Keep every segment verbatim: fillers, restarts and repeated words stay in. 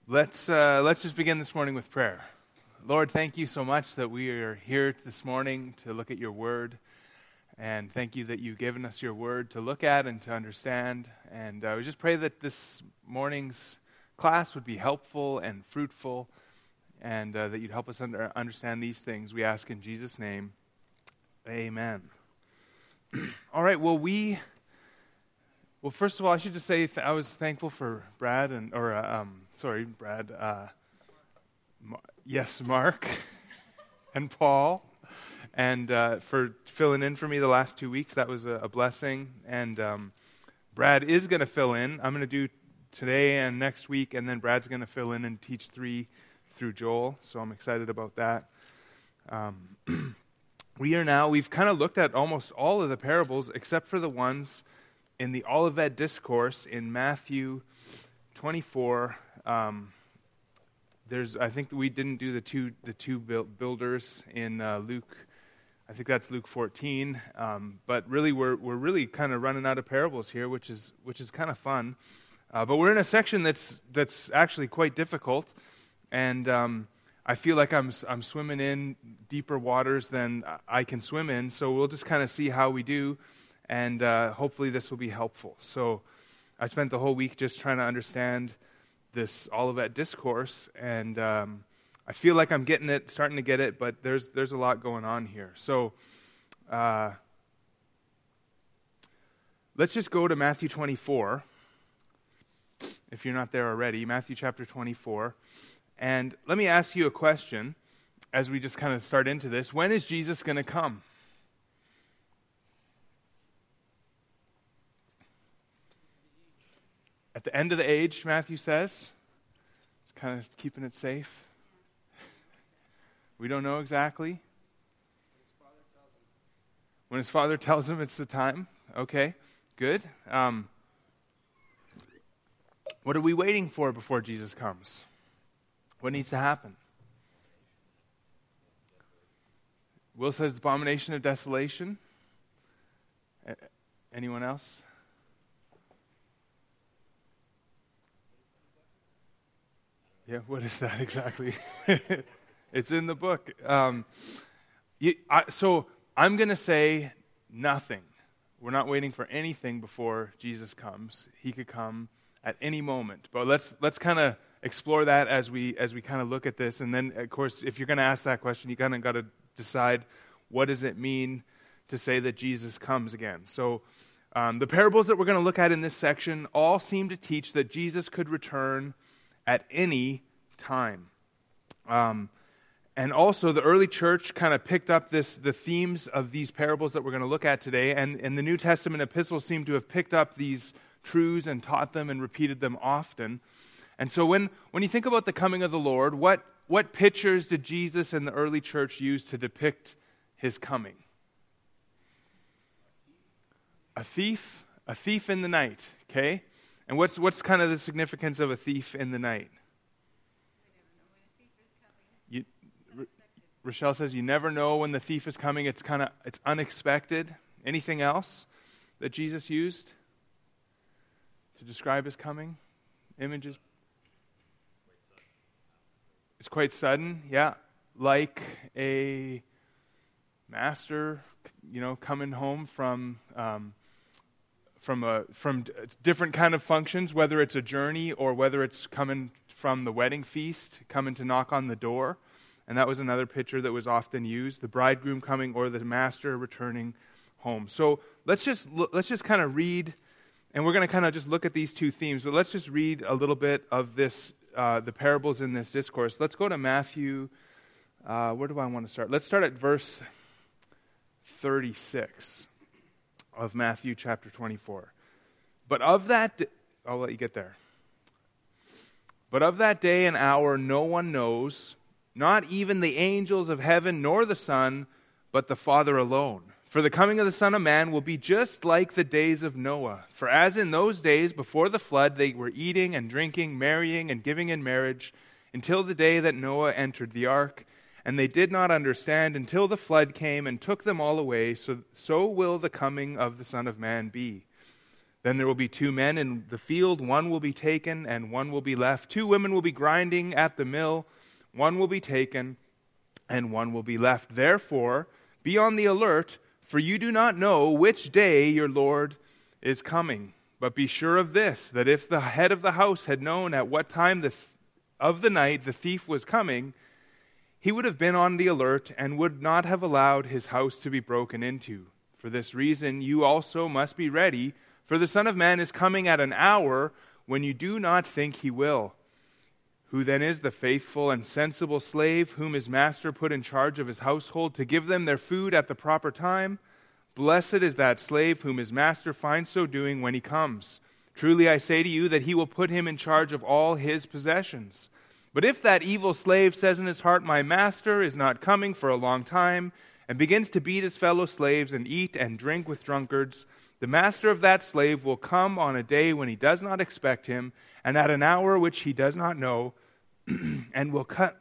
Let's uh, let's just begin this morning with prayer. Lord, thank you so much that we are here this morning to look at your word. And thank you that you've given us your word to look at and to understand. And uh, we just pray that this morning's class would be helpful and fruitful, and uh, that you'd help us under, understand these things. We ask in Jesus' name, amen. All right, well, we... Well, first of all, I should just say th- I was thankful for Brad and, or, uh, um, sorry, Brad, uh, Mar- yes, Mark and Paul, and uh, for filling in for me the last two weeks. That was a, a blessing. And um, Brad is going to fill in. I'm going to do today and next week, and then Brad's going to fill in and teach three through Joel, so I'm excited about that. Um, we are now, we've kind of looked at almost all of the parables except for the ones in the Olivet Discourse in Matthew twenty-four. Um, there's, I think we didn't do the two the two builders in uh, Luke. I think that's Luke fourteen. Um, but really, we're we're really kind of running out of parables here, which is which is kind of fun. Uh, but we're in a section that's that's actually quite difficult, and um, I feel like I'm I'm swimming in deeper waters than I can swim in. So we'll just kind of see how we do. And uh, hopefully this will be helpful. So I spent the whole week just trying to understand this Olivet Discourse, and um, I feel like I'm getting it, starting to get it, but there's there's a lot going on here. So uh, let's just go to Matthew twenty-four, if you're not there already, Matthew chapter twenty-four. And let me ask you a question as we just kind of start into this. When is Jesus going to come? At the end of the age, Matthew says. It's kind of keeping it safe. We don't know exactly. When his father tells him it's the time. Okay, good. Um, what are we waiting for before Jesus comes? What needs to happen? Will says the abomination of desolation. A- anyone else? Yeah, what is that exactly? It's in the book. Um, you, I, so I'm going to say nothing. We're not waiting for anything before Jesus comes. He could come at any moment. But let's let's kind of explore that as we as we kind of look at this. And then, of course, if you're going to ask that question, you kind of got to decide what does it mean to say that Jesus comes again. So um, the parables that we're going to look at in this section all seem to teach that Jesus could return at any time. Um, and also the early church kind of picked up this the themes of these parables that we're going to look at today, and, and the New Testament epistles seem to have picked up these truths and taught them and repeated them often. And so when, when you think about the coming of the Lord, what, what pictures did Jesus and the early church use to depict his coming? A thief, a thief in the night, okay? And what's what's kind of the significance of a thief in the night? You, R- Rochelle says you never know when the thief is coming. It's kind of it's unexpected. Anything else that Jesus used to describe his coming? Images. It's quite sudden, yeah. Like a master, you know, coming home from. Um, From a from different kind of functions, whether it's a journey or whether it's coming from the wedding feast, coming to knock on the door, and that was another picture that was often used: the bridegroom coming or the master returning home. So let's just look, let's just kind of read, and we're going to kind of just look at these two themes. But let's just read a little bit of this, uh, the parables in this discourse. Let's go to Matthew. Uh, where do I want to start? Let's start at verse thirty-six. Of Matthew chapter twenty-four. But of that, di- I'll let you get there. But of that day and hour no one knows, not even the angels of heaven nor the Son, but the Father alone. For the coming of the Son of Man will be just like the days of Noah. For as in those days before the flood they were eating and drinking, marrying and giving in marriage, until the day that Noah entered the ark. And they did not understand until the flood came and took them all away. So, so will the coming of the Son of Man be. Then there will be two men in the field, one will be taken and one will be left. Two women will be grinding at the mill, one will be taken and one will be left. Therefore, be on the alert, for you do not know which day your Lord is coming. But be sure of this, that if the head of the house had known at what time the th- of the night the thief was coming, he would have been on the alert and would not have allowed his house to be broken into. For this reason, you also must be ready, for the Son of Man is coming at an hour when you do not think he will. Who then is the faithful and sensible slave whom his master put in charge of his household to give them their food at the proper time? Blessed is that slave whom his master finds so doing when he comes. Truly I say to you that he will put him in charge of all his possessions. But if that evil slave says in his heart, my master is not coming for a long time, and begins to beat his fellow slaves and eat and drink with drunkards, the master of that slave will come on a day when he does not expect him, and at an hour which he does not know, and will cut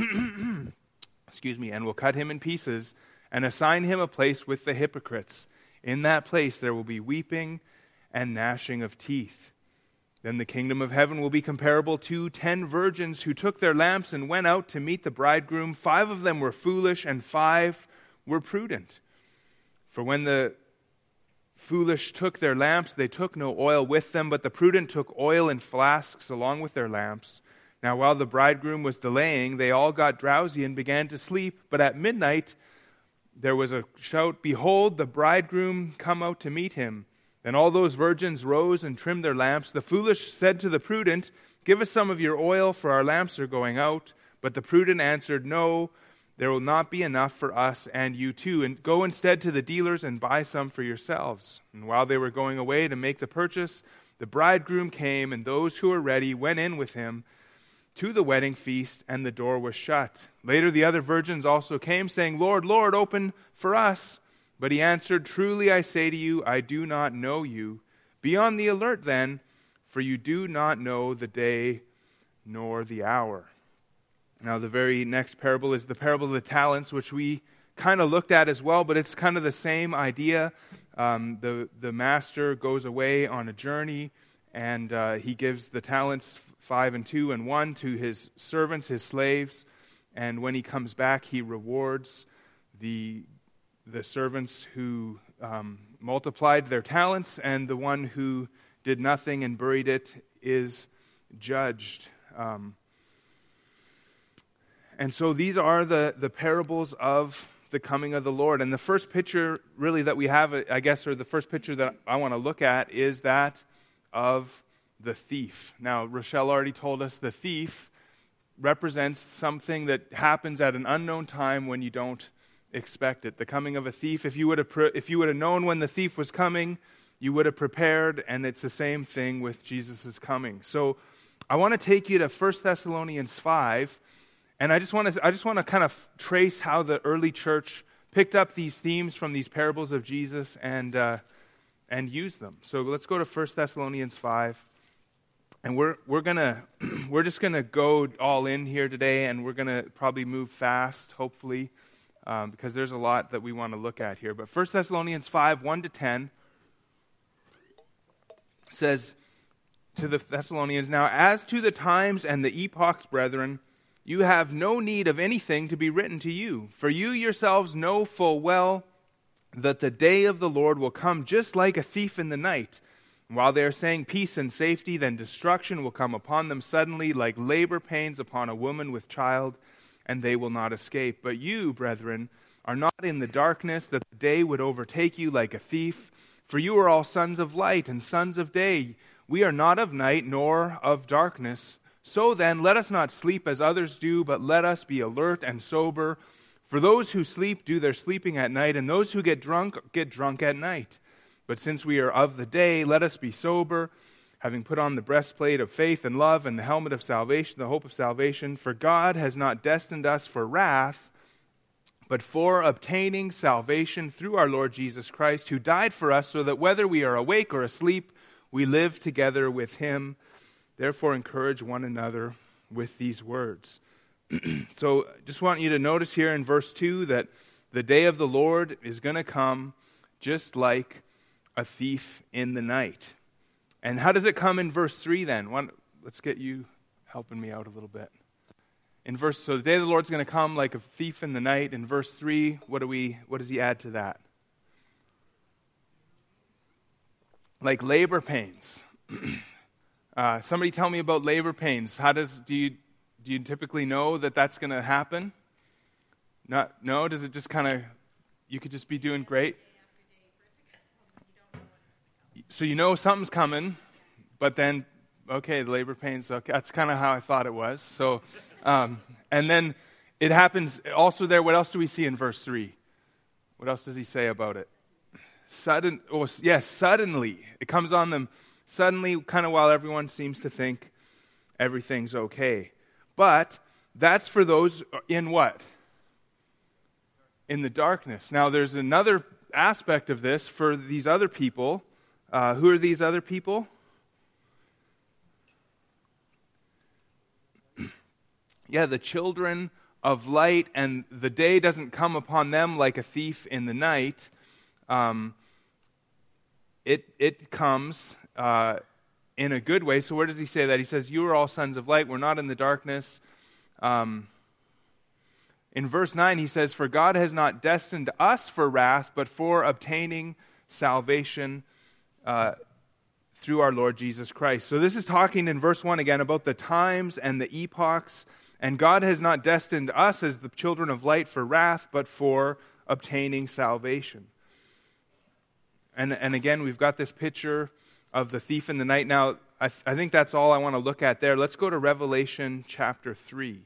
excuse me, and will cut him in pieces, and assign him a place with the hypocrites. In that place there will be weeping and gnashing of teeth. Then the kingdom of heaven will be comparable to ten virgins who took their lamps and went out to meet the bridegroom. Five of them were foolish, and five were prudent. For when the foolish took their lamps, they took no oil with them, but the prudent took oil in flasks along with their lamps. Now while the bridegroom was delaying, they all got drowsy and began to sleep. But at midnight there was a shout, behold, the bridegroom come out to meet him. Then all those virgins rose and trimmed their lamps. The foolish said to the prudent, give us some of your oil, for our lamps are going out. But the prudent answered, no, there will not be enough for us and you too. And go instead to the dealers and buy some for yourselves. And while they were going away to make the purchase, the bridegroom came, and those who were ready went in with him to the wedding feast, and the door was shut. Later the other virgins also came, saying, Lord, Lord, open for us. But he answered, truly I say to you, I do not know you. Be on the alert then, for you do not know the day nor the hour. Now the very next parable is the parable of the talents, which we kind of looked at as well, but it's kind of the same idea. Um, the, the master goes away on a journey, and uh, he gives the talents five and two and one to his servants, his slaves, and when he comes back, he rewards the the servants who um, multiplied their talents, and the one who did nothing and buried it is judged. Um, and so these are the, the parables of the coming of the Lord. And the first picture really that we have, I guess, or the first picture that I want to look at is that of the thief. Now, Rochelle already told us the thief represents something that happens at an unknown time when you don't expect it. The coming of a thief. If you would have pre- if you would have known when the thief was coming, you would have prepared, and it's the same thing with Jesus' coming. So I want to take you to First Thessalonians five, and I just want to I just want to kind of trace how the early church picked up these themes from these parables of Jesus and uh, and used them. So let's go to First Thessalonians five. And we're we're gonna we're just gonna go all in here today, and we're gonna probably move fast, hopefully, um, because there's a lot that we want to look at here. But First Thessalonians five, one to ten says to the Thessalonians, now as to the times and the epochs, brethren, you have no need of anything to be written to you, for you yourselves know full well that the day of the Lord will come just like a thief in the night. While they are saying peace and safety, then destruction will come upon them suddenly like labor pains upon a woman with child, and they will not escape. But you, brethren, are not in the darkness, that the day would overtake you like a thief. For you are all sons of light and sons of day. We are not of night nor of darkness. So then, let us not sleep as others do, but let us be alert and sober. For those who sleep do their sleeping at night, and those who get drunk get drunk at night. But since we are of the day, let us be sober, having put on the breastplate of faith and love, and the helmet of salvation, the hope of salvation. For God has not destined us for wrath, but for obtaining salvation through our Lord Jesus Christ, who died for us, so that whether we are awake or asleep, we live together with him. Therefore encourage one another with these words. So just want you to notice here in verse two that the day of the Lord is going to come just like a thief in the night. And how does it come in verse three then? One, let's get you helping me out a little bit. In verse, so the day of the Lord's going to come like a thief in the night. In verse three, what do we? What does he add to that? Like labor pains. uh, somebody tell me about labor pains. How does do you do you typically know that that's going to happen? Not no. Does it just kind of you could just be doing great? So you know something's coming, but then okay, the labor pains. Okay, that's kind of how I thought it was. So. Um, and then it happens also there. What else do we see in verse three? What else does he say about it? Sudden, oh yes, suddenly. It comes on them suddenly, kind of while everyone seems to think everything's okay. But that's for those in what? In the darkness. Now there's another aspect of this for these other people. Uh, who are these other people? Yeah, the children of light, and the day doesn't come upon them like a thief in the night. Um, it it comes uh, in a good way. So where does he say that? He says, you are all sons of light. We're not in the darkness. Um, in verse nine, he says, for God has not destined us for wrath, but for obtaining salvation uh, through our Lord Jesus Christ. So this is talking in verse one again about the times and the epochs. And God has not destined us as the children of light for wrath, but for obtaining salvation. And and again, we've got this picture of the thief in the night. Now, I, th- I think that's all I want to look at there. Let's go to Revelation chapter three.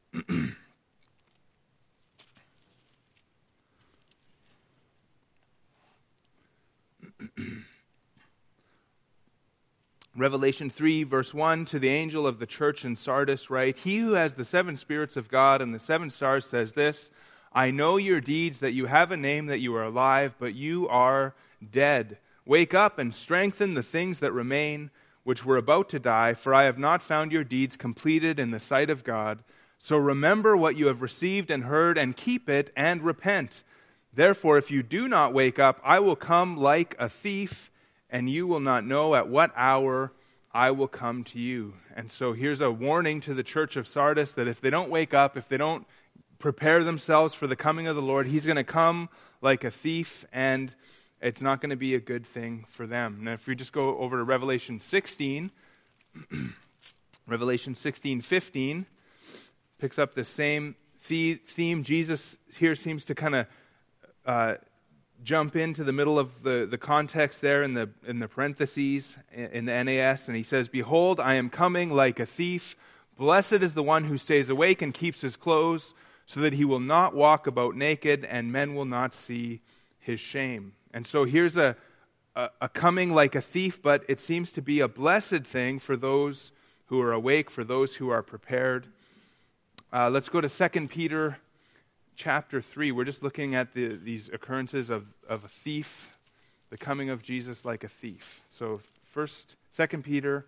Revelation three, verse one, to the angel of the church in Sardis write, he who has the seven spirits of God and the seven stars says this, I know your deeds, that you have a name, that you are alive, but you are dead. Wake up and strengthen the things that remain, which were about to die, for I have not found your deeds completed in the sight of God. So remember what you have received and heard, and keep it, and repent. Therefore, if you do not wake up, I will come like a thief, and you will not know at what hour I will come to you. And so here's a warning to the church of Sardis that if they don't wake up, if they don't prepare themselves for the coming of the Lord, he's going to come like a thief, and it's not going to be a good thing for them. Now, if we just go over to Revelation sixteen, Revelation sixteen fifteen picks up the same theme. Jesus here seems to kind of uh, jump into the middle of the, the context there in the in the parentheses in the N A S, and he says, behold, I am coming like a thief. Blessed is the one who stays awake and keeps his clothes, so that he will not walk about naked, and men will not see his shame. And so here's a, a, a coming like a thief, but it seems to be a blessed thing for those who are awake, for those who are prepared. Uh, let's go to Second Peter chapter three. We're just looking at the, these occurrences of, of a thief, the coming of Jesus like a thief. So first, Second Peter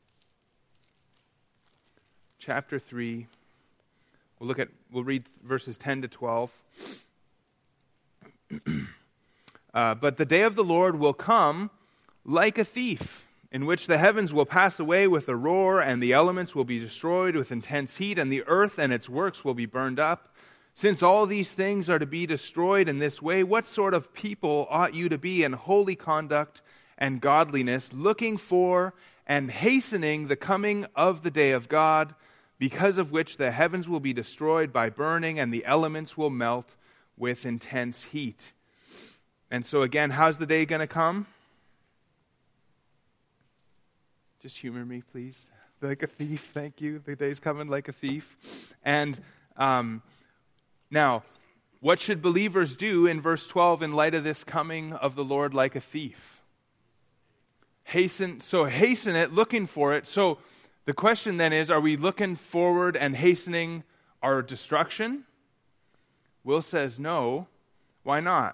chapter three. We'll look at, we'll read verses ten to twelve. uh, but the day of the Lord will come like a thief, in which the heavens will pass away with a roar, and the elements will be destroyed with intense heat, and the earth and its works will be burned up. Since all these things are to be destroyed in this way, what sort of people ought you to be in holy conduct and godliness, looking for and hastening the coming of the day of God, because of which the heavens will be destroyed by burning, and the elements will melt with intense heat. And so again, how's the day going to come? Just humor me, please. Like a thief, thank you. The day's coming like a thief. And um, now, what should believers do in verse twelve in light of this coming of the Lord like a thief? Hasten, so hasten it, looking for it. So the question then is, are we looking forward and hastening our destruction? Will says no. Why not?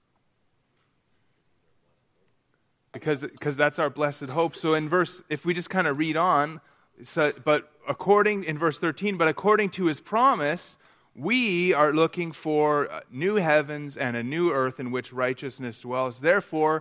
Because because that's our blessed hope. So in verse, if we just kind of read on, so, but according, in verse thirteen, but according to his promise, we are looking for new heavens and a new earth in which righteousness dwells. Therefore,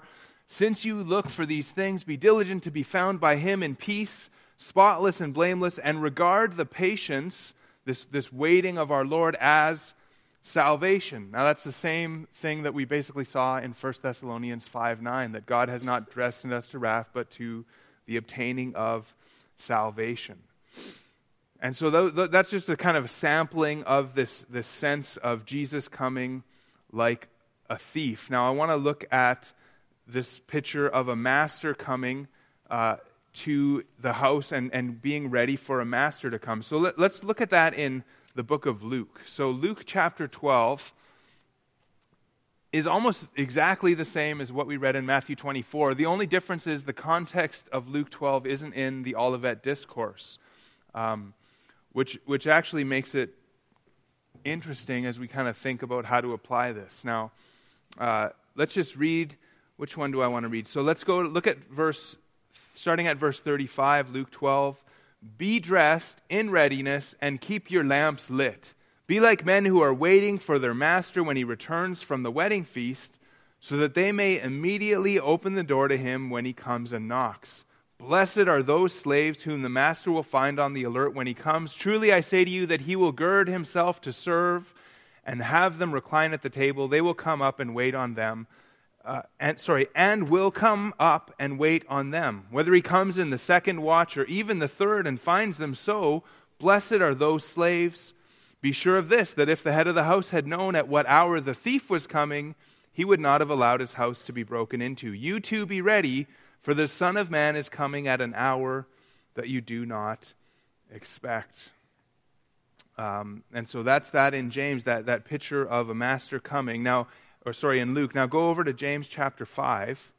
Since you look for these things, be diligent to be found by him in peace, spotless and blameless, and regard the patience, this, this waiting of our Lord, as salvation. Now that's the same thing that we basically saw in First Thessalonians five nine, that God has not destined us to wrath, but to the obtaining of salvation. And so th- th- that's just a kind of sampling of this, this sense of Jesus coming like a thief. Now I want to look at this picture of a master coming uh, to the house and, and being ready for a master to come. So let, let's look at that in the book of Luke. So Luke chapter twelve is almost exactly the same as what we read in Matthew twenty-four. The only difference is the context of Luke twelve isn't in the Olivet Discourse, um, which which actually makes it interesting as we kind of think about how to apply this. Now, uh, let's just read. Which one do I want to read? So let's go look at verse, starting at verse thirty-five, Luke twelve. Be dressed in readiness and keep your lamps lit. Be like men who are waiting for their master when he returns from the wedding feast, so that they may immediately open the door to him when he comes and knocks. Blessed are those slaves whom the master will find on the alert when he comes. Truly I say to you that he will gird himself to serve and have them recline at the table. They will come up and wait on them. Uh, and sorry, and will come up and wait on them. Whether he comes in the second watch or even the third and finds them so, blessed are those slaves. Be sure of this, that if the head of the house had known at what hour the thief was coming, he would not have allowed his house to be broken into. You too be ready, for the Son of Man is coming at an hour that you do not expect. Um, and so that's that in James, that, that picture of a master coming. Now, or sorry, in Luke. Now go over to James chapter five.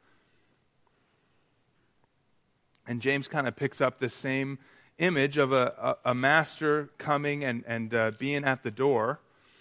And James kind of picks up this same image of a, a, a master coming and, and uh, being at the door.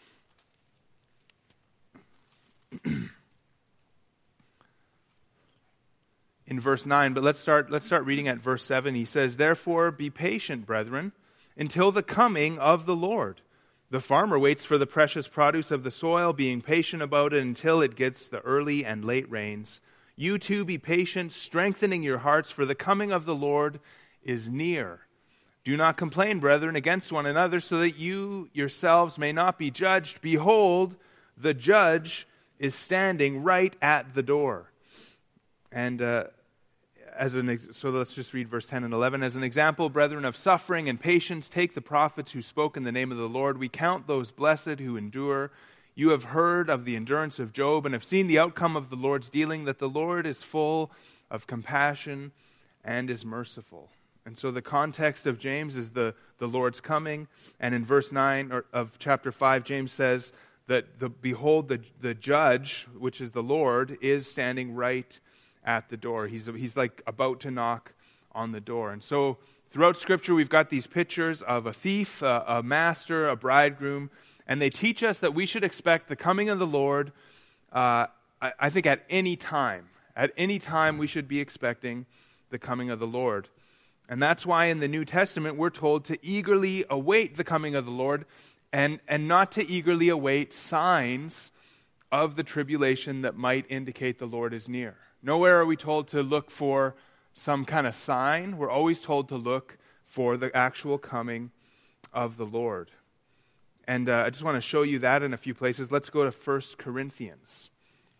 In verse nine, but let's start let's start reading at verse seven. He says, "Therefore be patient, brethren, until the coming of the Lord. The farmer waits for the precious produce of the soil, being patient about it until it gets the early and late rains. You too be patient, strengthening your hearts, for the coming of the Lord is near. Do not complain, brethren, against one another, so that you yourselves may not be judged. Behold, the judge is standing right at the door." And uh, as an ex- so let's just read verse ten and eleven. "As an example, brethren, of suffering and patience, take the prophets who spoke in the name of the Lord. We count those blessed who endure. You have heard of the endurance of Job and have seen the outcome of the Lord's dealing, that the Lord is full of compassion and is merciful." And so the context of James is the, the Lord's coming. And in verse nine or, of chapter five, James says that, the, behold, the, the judge, which is the Lord, is standing right at the door. He's, he's like about to knock on the door. And so throughout Scripture, we've got these pictures of a thief, a, a master, a bridegroom, and they teach us that we should expect the coming of the Lord, uh, I, I think at any time. At any time we should be expecting the coming of the Lord. And that's why in the New Testament we're told to eagerly await the coming of the Lord and, and not to eagerly await signs of the tribulation that might indicate the Lord is near. Nowhere are we told to look for some kind of sign. We're always told to look for the actual coming of the Lord. And uh, I just want to show you that in a few places. Let's go to First Corinthians.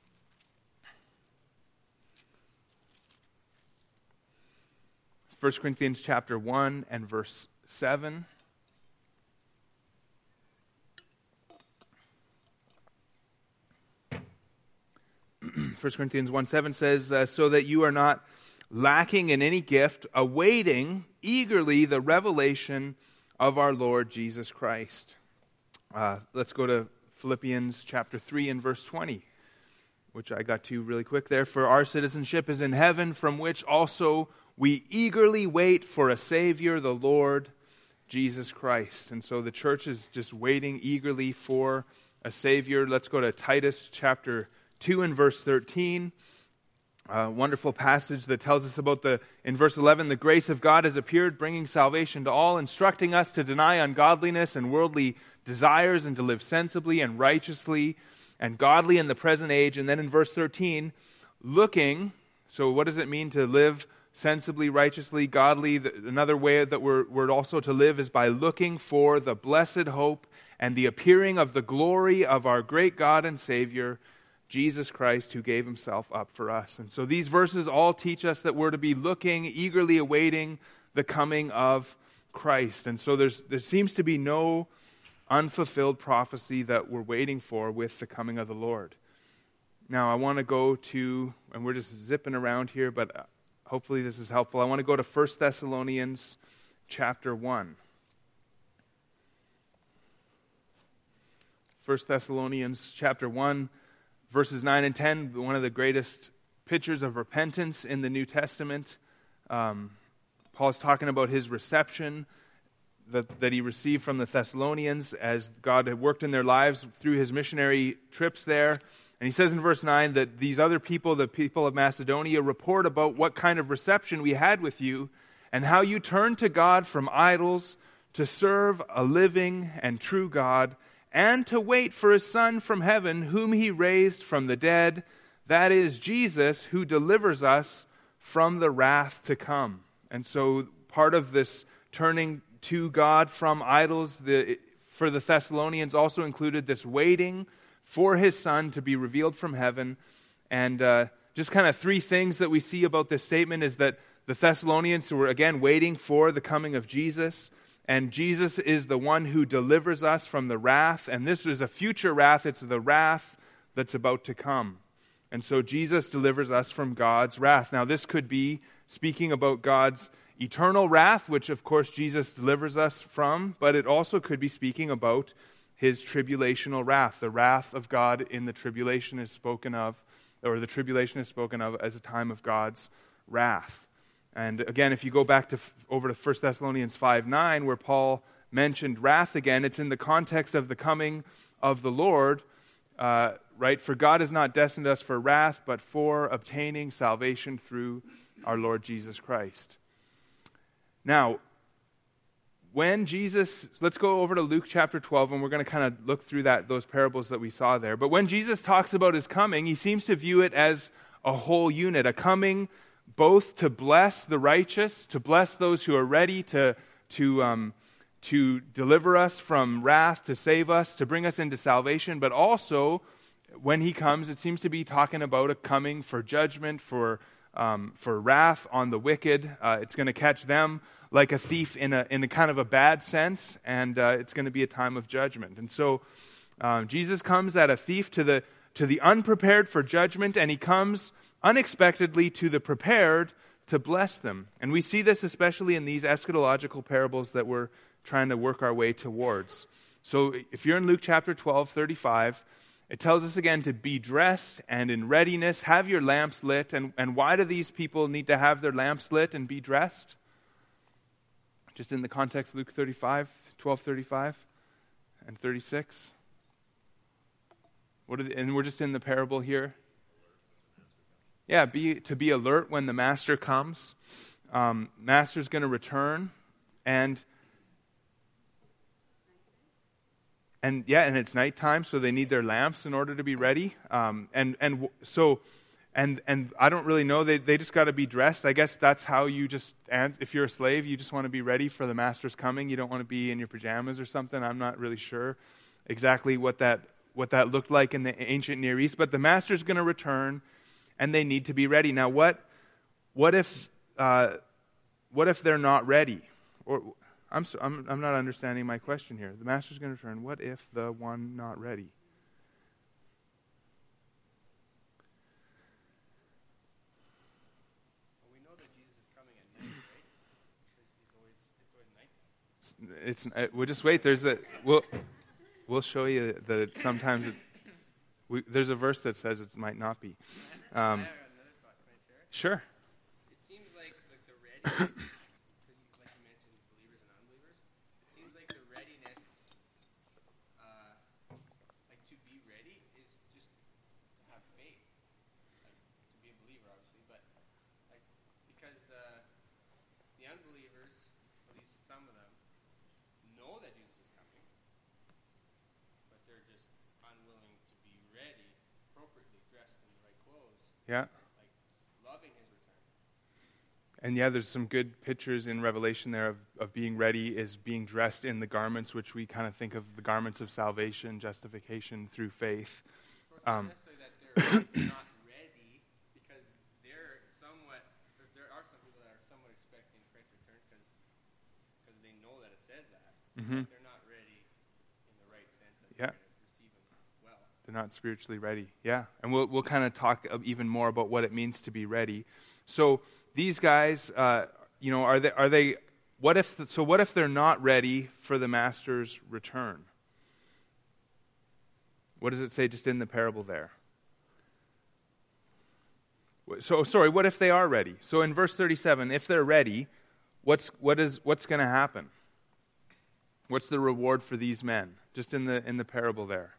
First Corinthians chapter one and verse seven. First Corinthians one seven says, uh, "So that you are not lacking in any gift, awaiting eagerly the revelation of our Lord Jesus Christ." Uh, let's go to Philippians chapter three and verse twenty, which I got to really quick there. "For our citizenship is in heaven, from which also we eagerly wait for a Savior, the Lord Jesus Christ." And so the church is just waiting eagerly for a Savior. Let's go to Titus chapter two and verse thirteen. A wonderful passage that tells us about the, in verse eleven, "The grace of God has appeared, bringing salvation to all, instructing us to deny ungodliness and worldly desires and to live sensibly and righteously and godly in the present age." And then in verse thirteen, "Looking," So what does it mean to live sensibly, righteously, godly? Another way that we're, we're also to live is by looking for the blessed hope and the appearing of the glory of our great God and Savior, Jesus Christ, who gave himself up for us. And so these verses all teach us that we're to be looking, eagerly awaiting the coming of Christ. And so there's there seems to be no unfulfilled prophecy that we're waiting for with the coming of the Lord. Now I want to go to, and we're just zipping around here, but hopefully this is helpful. I want to go to First Thessalonians chapter one. First Thessalonians chapter one, verses nine and ten, one of the greatest pictures of repentance in the New Testament. Um, Paul's talking about his reception that, that he received from the Thessalonians as God had worked in their lives through his missionary trips there. And he says in verse nine that these other people, the people of Macedonia, report about what kind of reception we had with you and how you turned to God from idols to serve a living and true God and to wait for his Son from heaven, whom he raised from the dead, that is Jesus, who delivers us from the wrath to come. And so part of this turning to God from idols the, for the Thessalonians also included this waiting for his Son to be revealed from heaven. And uh, just kind of three things that we see about this statement is that the Thessalonians were, again, waiting for the coming of Jesus. And Jesus is the one who delivers us from the wrath. And this is a future wrath. It's the wrath that's about to come. And so Jesus delivers us from God's wrath. Now this could be speaking about God's eternal wrath, which of course Jesus delivers us from. But it also could be speaking about his tribulational wrath. The wrath of God in the tribulation is spoken of, or the tribulation is spoken of as a time of God's wrath. And again, if you go back to over to First Thessalonians five nine, where Paul mentioned wrath again, it's in the context of the coming of the Lord, uh, right? For God has not destined us for wrath, but for obtaining salvation through our Lord Jesus Christ. Now, when Jesus, let's go over to Luke chapter twelve, and we're going to kind of look through that those parables that we saw there. But when Jesus talks about his coming, he seems to view it as a whole unit, a coming both to bless the righteous, to bless those who are ready to, to, um, to deliver us from wrath, to save us, to bring us into salvation, but also, when he comes, it seems to be talking about a coming for judgment, for, um, for wrath on the wicked. Uh, it's going to catch them like a thief in a, in a kind of a bad sense, and uh, it's going to be a time of judgment. And so um, Jesus comes as a thief to the, to the unprepared for judgment, and he comes unexpectedly to the prepared to bless them. And we see this especially in these eschatological parables that we're trying to work our way towards. So if you're in Luke chapter twelve, thirty-five, it tells us again to be dressed and in readiness, have your lamps lit. And, and why do these people need to have their lamps lit and be dressed? Just in the context of Luke thirty-five, twelve, thirty-five, and thirty-six. What are the, and we're just in the parable here. Yeah, be to be alert when the master comes. Um, master's going to return, and and yeah, and it's nighttime, so they need their lamps in order to be ready. Um, and and so, and and I don't really know. They they just got to be dressed. I guess that's how you just. And if you're a slave, you just want to be ready for the master's coming. You don't want to be in your pajamas or something. I'm not really sure exactly what that what that looked like in the ancient Near East, but the master's going to return. And they need to be ready. Now, what, what if, uh, what if they're not ready? Or I'm, so, I'm, I'm not understanding my question here. The master's going to return. What if the one not ready? Well, we know that Jesus is coming at night, right? Because he's always, it's always night. It's. Uh, we'll just wait. There's a. We'll. We'll show you that it, sometimes it, we, there's a verse that says it might not be. Um, sure. It seems like, like the readiness, because like you mentioned, believers and unbelievers, it seems like the readiness, uh, like to be ready is just to have faith, like to be a believer, obviously, but like because the the unbelievers, at least some of them, know that Jesus is coming, but they're just unwilling to be ready, appropriately dressed in the right clothes. Yeah. Loving his And yeah, there's some good pictures in Revelation there of, of being ready is being dressed in the garments, which we kind of think of the garments of salvation, justification through faith. Well, it's not necessarily that they're not ready, because they're somewhat, there are some people that are somewhat expecting Christ's return because they know that it says that. Mm-hmm. But they're not ready in the right sense that Yeah. they're going to receive him well. They're not spiritually ready. Yeah. And we'll we'll kind of talk even more about what it means to be ready. So these guys, uh, you know, are they, are they, what if, so what if they're not ready for the master's return? What does it say just in the parable there? So, sorry, what if they are ready? So in verse thirty-seven, if they're ready, what's, what is, what's going to happen? What's the reward for these men? Just in the, in the parable there.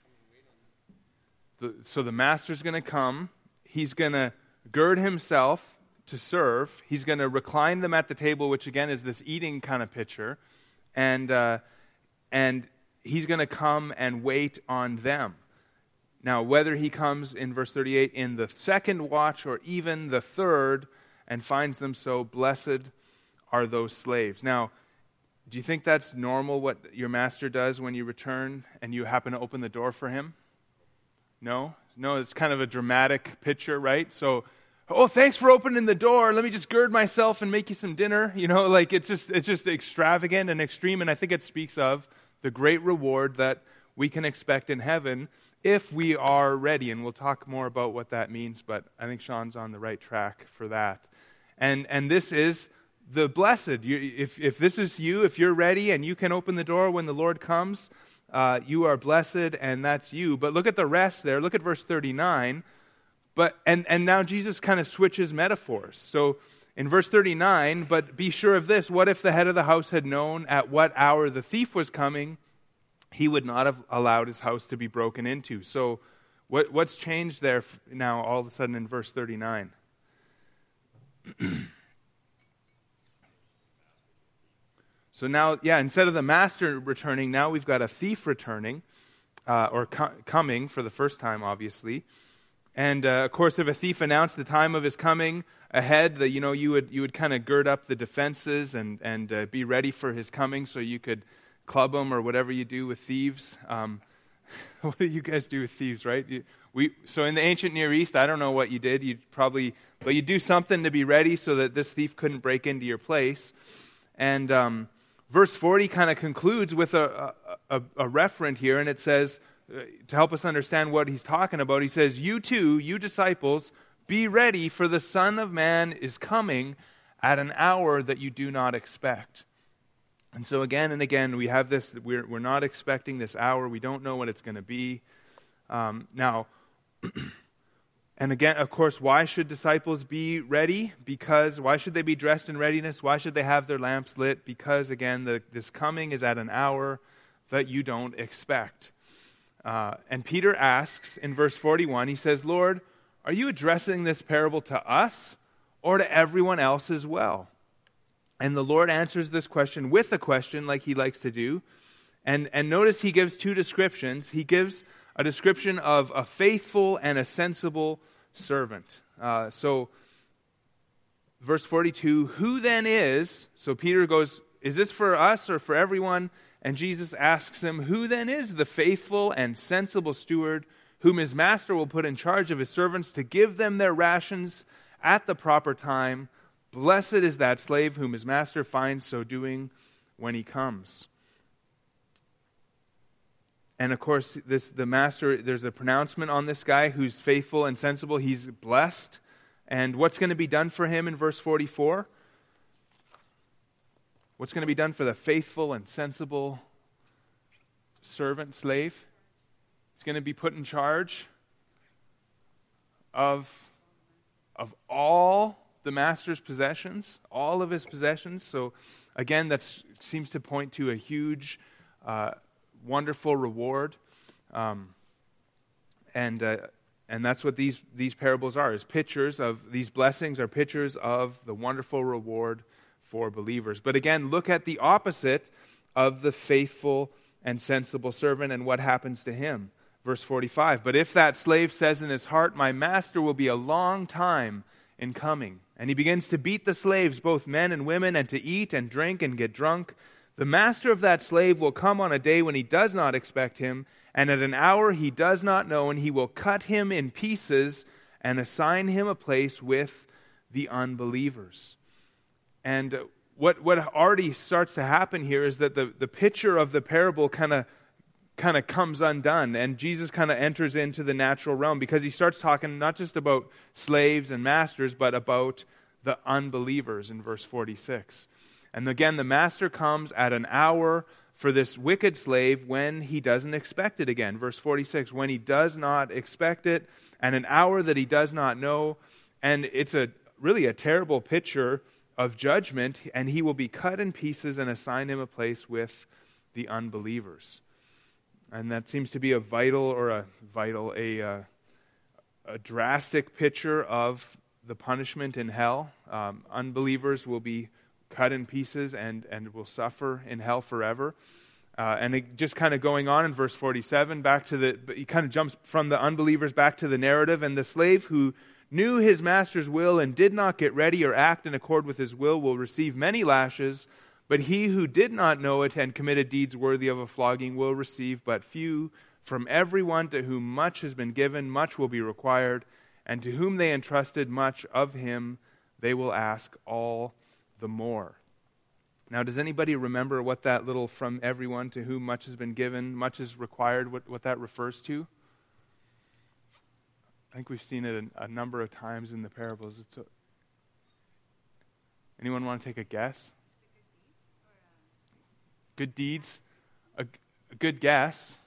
The, so the master's going to come. He's going to gird himself to serve. He's going to recline them at the table, which again is this eating kind of picture. And, uh, and he's going to come and wait on them. Now, whether he comes in verse thirty-eight in the second watch or even the third and finds them so, blessed are those slaves. Now, do you think that's normal what your master does when you return and you happen to open the door for him? No? No, it's kind of a dramatic picture, right? So, oh, thanks for opening the door. Let me just gird myself and make you some dinner. You know, like it's just it's just extravagant and extreme. And I think it speaks of the great reward that we can expect in heaven if we are ready. And we'll talk more about what that means, but I think Sean's on the right track for that. And and this is the blessed. You, if if this is you, if you're ready and you can open the door when the Lord comes, uh, you are blessed, and that's you. But look at the rest there. Look at verse thirty-nine. But and, and now Jesus kind of switches metaphors. So in verse thirty-nine, but be sure of this, what if the head of the house had known at what hour the thief was coming? He would not have allowed his house to be broken into. So what what's changed there now all of a sudden in verse thirty-nine? So now, yeah, instead of the master returning, now we've got a thief returning, uh, or co- coming for the first time, obviously. And uh, of course, if a thief announced the time of his coming ahead, that you know you would you would kind of gird up the defenses and and uh, be ready for his coming, so you could club him or whatever you do with thieves. Um, what do you guys do with thieves, right? You, we so in the ancient Near East, I don't know what you did. You probably, but you do something to be ready so that this thief couldn't break into your place. And um, verse forty kind of concludes with a, a, a referent here, and it says, uh, to help us understand what he's talking about, he says, "You too, you disciples, be ready, for the Son of Man is coming at an hour that you do not expect." And so again and again, we have this, we're, we're not expecting this hour. We don't know what it's going to be. Um, now, and again, of course, why should disciples be ready? Because, why should they be dressed in readiness? Why should they have their lamps lit? Because, again, the, this coming is at an hour that you don't expect. Uh, and Peter asks in verse forty-one, he says, "Lord, are you addressing this parable to us or to everyone else as well?" And the Lord answers this question with a question, like he likes to do. And, and notice he gives two descriptions. He gives a description of a faithful and a sensible servant. Uh, so, verse forty-two, "Who then is," so Peter goes, "Is this for us or for everyone?" And Jesus asks him, "Who then is the faithful and sensible steward whom his master will put in charge of his servants to give them their rations at the proper time? Blessed is that slave whom his master finds so doing when he comes." And of course, this the master, there's a pronouncement on this guy who's faithful and sensible. He's blessed. And what's going to be done for him in verse forty-four? What's going to be done for the faithful and sensible servant, slave? He's going to be put in charge of, of all the master's possessions, all of his possessions. So again, that seems to point to a huge, uh, wonderful reward. Um, and uh, and that's what these, these parables are, is pictures of, these blessings are pictures of the wonderful reward for believers. But again, look at the opposite of the faithful and sensible servant and what happens to him. Verse forty-five, "But if that slave says in his heart, 'My master will be a long time in coming,' And he begins to beat the slaves, both men and women, and to eat and drink and get drunk. The master of that slave will come on a day when he does not expect him, and at an hour he does not know, and he will cut him in pieces and assign him a place with the unbelievers. And what what already starts to happen here is that the, the picture of the parable kind of kind of comes undone, and Jesus kind of enters into the natural realm, because he starts talking not just about slaves and masters, but about the unbelievers in verse forty-six. And again, the master comes at an hour for this wicked slave when he doesn't expect it again. Verse forty-six, when he does not expect it, and an hour that he does not know. And it's a really a terrible picture of judgment, and he will be cut in pieces and assign him a place with the unbelievers. And that seems to be a vital or a vital, a, uh, a drastic picture of the punishment in hell. Um, unbelievers will be cut in pieces and, and will suffer in hell forever. Uh, and it just kind of going on in verse forty-seven, back to the, he kind of jumps from the unbelievers back to the narrative. And the slave who knew his master's will and did not get ready or act in accord with his will will receive many lashes. But he who did not know it and committed deeds worthy of a flogging will receive but few. From everyone to whom much has been given, much will be required. And to whom they entrusted much of him, they will ask all the more. Now, does anybody remember what that little "from everyone to whom much has been given, much is required," what, what that refers to? I think we've seen it a, a number of times in the parables. It's a, anyone want to take a guess? Good deeds? A, a good guess.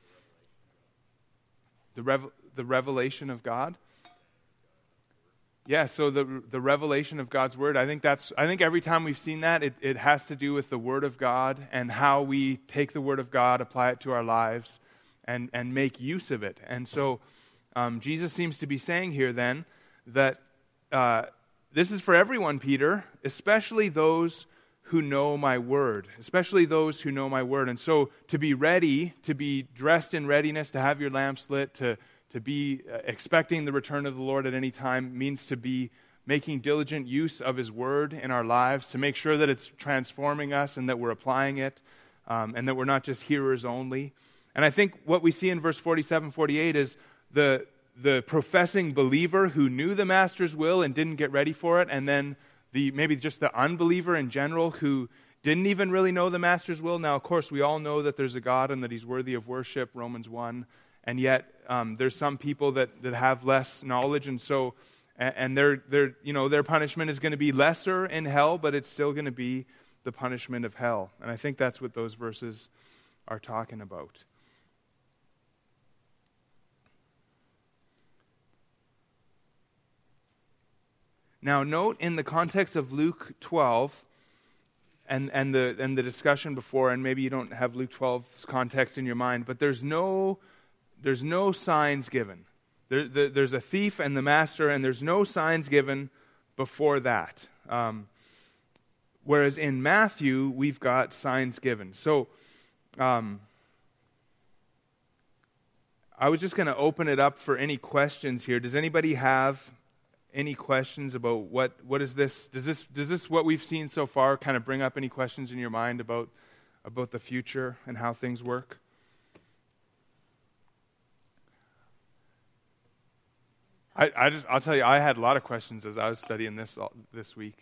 The rev, the revelation of God? Yeah, so the the revelation of God's Word, I think that's I think every time we've seen that, it, it has to do with the Word of God and how we take the Word of God, apply it to our lives, and, and make use of it. And so um, Jesus seems to be saying here then that uh, this is for everyone, Peter, especially those who know my word, especially those who know my word. And so to be ready, to be dressed in readiness, to have your lamps lit, to To be expecting the return of the Lord at any time means to be making diligent use of His Word in our lives, to make sure that it's transforming us and that we're applying it, um, and that we're not just hearers only. And I think what we see in verse forty-seven, forty-eight is the the professing believer who knew the Master's will and didn't get ready for it, and then the maybe just the unbeliever in general who didn't even really know the Master's will. Now, of course, we all know that there's a God and that He's worthy of worship, Romans one. And yet, um, there's some people that, that have less knowledge, and so, and, and their their you know their punishment is going to be lesser in hell, but it's still going to be the punishment of hell. And I think that's what those verses are talking about. Now, note in the context of Luke twelve, and and the and the discussion before, and maybe you don't have Luke twelve's context in your mind, but there's no. There's no signs given. There, there, there's a thief and the master, and there's no signs given before that. Um, whereas in Matthew, we've got signs given. So um, I was just going to open it up for any questions here. Does anybody have any questions about what what is this? Does this does this what we've seen so far kind of bring up any questions in your mind about about the future and how things work? I, I just, I'll tell you, I had a lot of questions as I was studying this all, this week.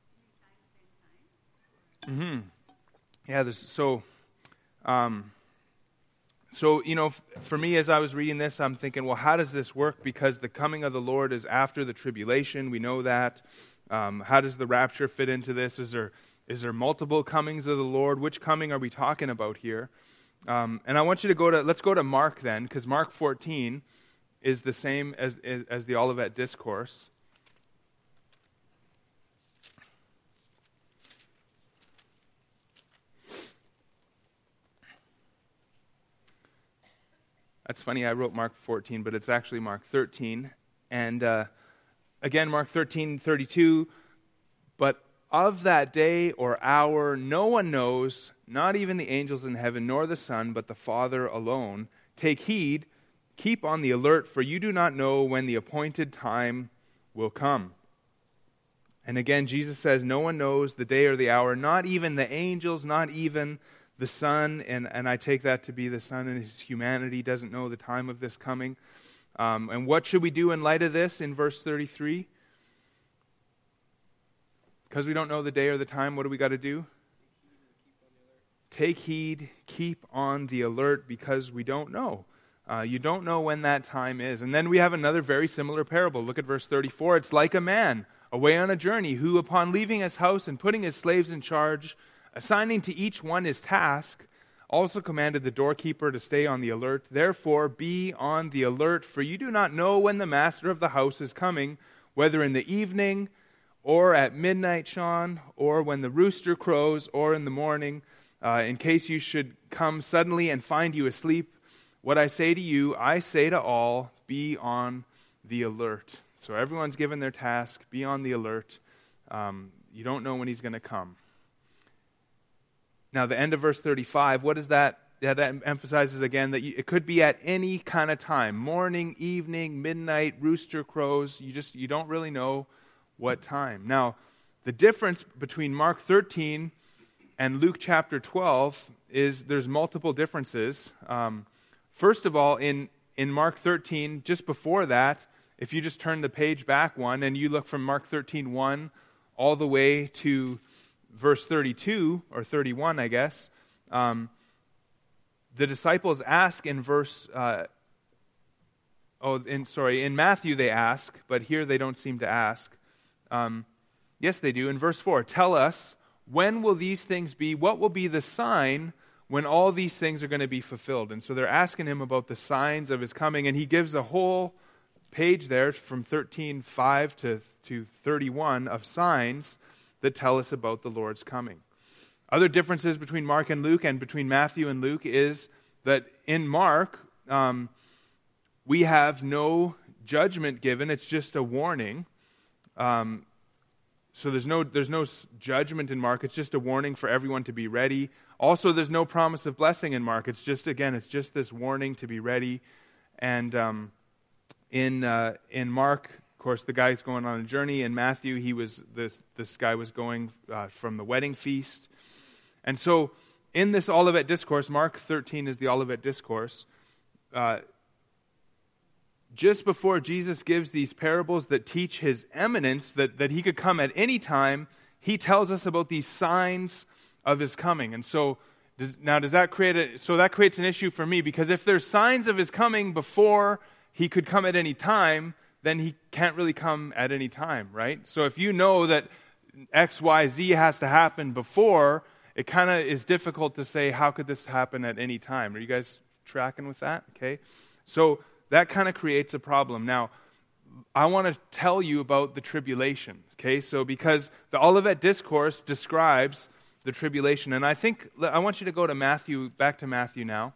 Mm-hmm. Yeah, there's, so, um, so you know, f- for me, as I was reading this, I'm thinking, well, how does this work? Because the coming of the Lord is after the tribulation. We know that. Um, how does the rapture fit into this? Is there is there multiple comings of the Lord? Which coming are we talking about here? Um, and I want you to go to, let's go to Mark then, because Mark fourteen is the same as, as as the Olivet Discourse. That's funny, I wrote Mark fourteen, but it's actually Mark thirteen. And uh, again, Mark thirteen, thirty-two, but of that day or hour no one knows, not even the angels in heaven, nor the Son, but the Father alone. Take heed, keep on the alert, for you do not know when the appointed time will come. And again, Jesus says, no one knows the day or the hour, not even the angels, not even the Son. And, and I take that to be the Son in his humanity doesn't know the time of this coming. Um, and what should we do in light of this in verse thirty-three? Because we don't know the day or the time, what do we got to do? Take heed, keep on the alert, because we don't know. Uh, you don't know when that time is. And then we have another very similar parable. Look at verse thirty-four. It's like a man away on a journey who, upon leaving his house and putting his slaves in charge, assigning to each one his task, also commanded the doorkeeper to stay on the alert. Therefore, be on the alert, for you do not know when the master of the house is coming, whether in the evening or at midnight, Sean, or when the rooster crows, or in the morning, uh, in case you should come suddenly and find you asleep. What I say to you, I say to all, be on the alert. So everyone's given their task, be on the alert. Um, you don't know when he's going to come. Now, the end of verse thirty-five, what is that? That emphasizes again that you, it could be at any kind of time. Morning, evening, midnight, rooster crows. You just, you don't really know what time. Now, the difference between Mark thirteen and Luke chapter twelve is there's multiple differences. Um, first of all, in, in Mark thirteen, just before that, if you just turn the page back one and you look from Mark thirteen one all the way to verse thirty-two, or thirty-one, I guess, um, the disciples ask in verse, uh, oh, in sorry, in Matthew they ask, but here they don't seem to ask. Um, yes, they do. In verse four, tell us, when will these things be? What will be the sign when all these things are going to be fulfilled? And so they're asking him about the signs of his coming, and he gives a whole page there from thirteen five to, to thirty-one of signs that tell us about the Lord's coming. Other differences between Mark and Luke and between Matthew and Luke is that in Mark, um, we have no judgment given. It's just a warning. Um, so there's no there's no judgment in Mark. It's just a warning for everyone to be ready. Also, there's no promise of blessing in Mark. It's just, again, it's just this warning to be ready. And um, in uh, in Mark, of course, the guy's going on a journey. In Matthew, he was this this guy was going uh, from the wedding feast. And so, in this Olivet Discourse, Mark thirteen is the Olivet Discourse. Uh, just before Jesus gives these parables that teach his imminence, that, that he could come at any time, he tells us about these signs of his coming. And so, does, now does that create a, so that creates an issue for me, because if there's signs of his coming before he could come at any time, then he can't really come at any time, right? So if you know that X, Y, Z has to happen before, it kind of is difficult to say, how could this happen at any time? Are you guys tracking with that? Okay. So that kind of creates a problem. Now, I want to tell you about the tribulation, okay? So because the Olivet Discourse describes the tribulation, and I think, I want you to go to Matthew, back to Matthew now.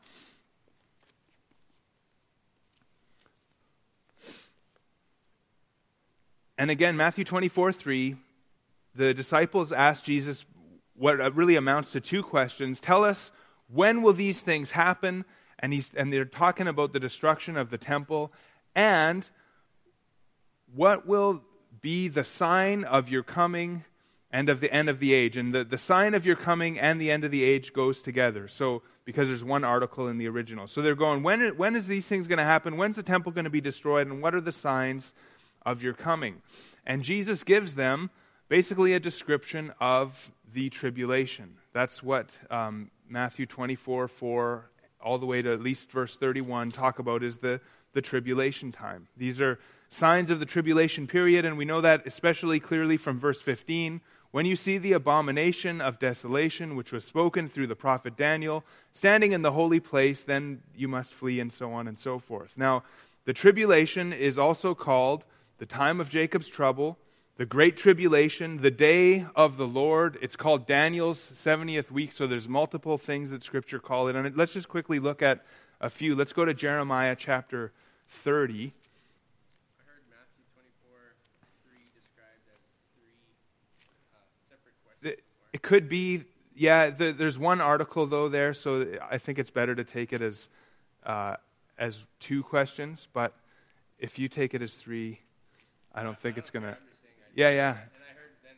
And again, Matthew twenty-four three, the disciples asked Jesus what really amounts to two questions. Tell us, when will these things happen? And he's and they're talking about the destruction of the temple. And what will be the sign of your coming and of the end of the age? And the, the sign of your coming and the end of the age goes together. So, because there's one article in the original. So they're going, when, when is these things going to happen? When's the temple going to be destroyed? And what are the signs of your coming? And Jesus gives them basically a description of the tribulation. That's what um, Matthew twenty-four four all the way to at least verse thirty-one talk about, is the, the tribulation time. These are signs of the tribulation period, and we know that especially clearly from verse fifteen. When you see the abomination of desolation, which was spoken through the prophet Daniel, standing in the holy place, then you must flee, and so on and so forth. Now, the tribulation is also called the time of Jacob's trouble, the great tribulation, the day of the Lord. It's called Daniel's seventieth week, so there's multiple things that Scripture call it. And let's just quickly look at a few. Let's go to Jeremiah chapter thirty. I heard Matthew twenty-four three described as three uh, separate questions. It, it could be, yeah, the, there's one article, though, there, so I think it's better to take it as uh, as two questions. But if you take it as three, I don't think it's going to... Yeah, yeah. And I heard then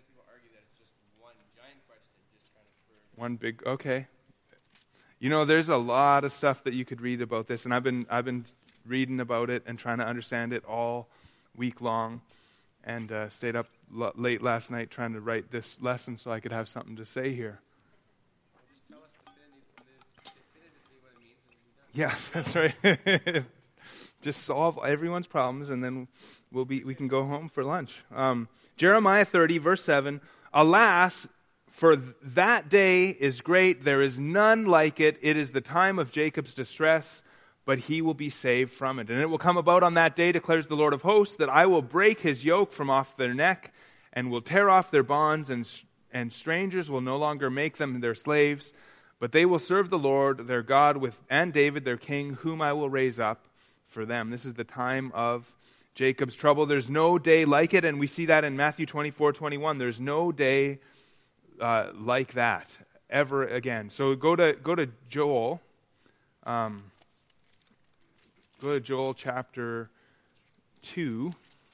One big, okay. You know, there's a lot of stuff that you could read about this, and I've been I've been reading about it and trying to understand it all week long, and uh, stayed up l- late last night trying to write this lesson so I could have something to say here. Just tell us definitively what it means, and we'll be done. Yeah, that's right. Just solve everyone's problems, and then we'll be we can go home for lunch. Um, Jeremiah thirty, verse seven. Alas, for that day is great, there is none like it. It is the time of Jacob's distress, but he will be saved from it. And it will come about on that day, declares the Lord of hosts, that I will break his yoke from off their neck, and will tear off their bonds, and, and strangers will no longer make them their slaves, but they will serve the Lord their God with and David their king, whom I will raise up for them. This is the time of Jacob's trouble. There's no day like it, and we see that in Matthew twenty-four twenty-one. There's no day Uh, like that ever again. So go to go to Joel. Um, go to Joel chapter two.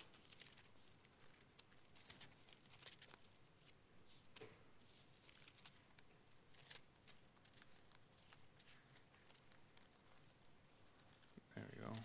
There we go.